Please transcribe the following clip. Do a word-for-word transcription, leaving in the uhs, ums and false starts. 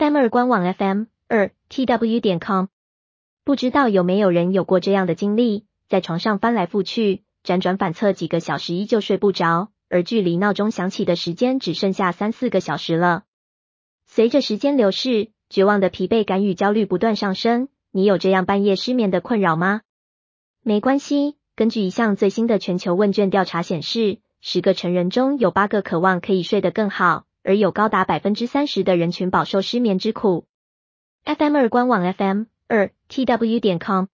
F M 二官网 F M 二 T W 点 com。不知道有没有人有过这样的经历，在床上翻来覆去，辗转反侧几个小时依旧睡不着，而距离闹钟响起的时间只剩下三四个小时了。随着时间流逝，绝望的疲惫感与焦虑不断上升，你有这样半夜失眠的困扰吗？没关系，根据一项最新的全球问卷调查显示，十个成人中有八个渴望可以睡得更好，而有高达 百分之三十 的人群饱受失眠之苦。F M 二官网 F M 二 T W 点 com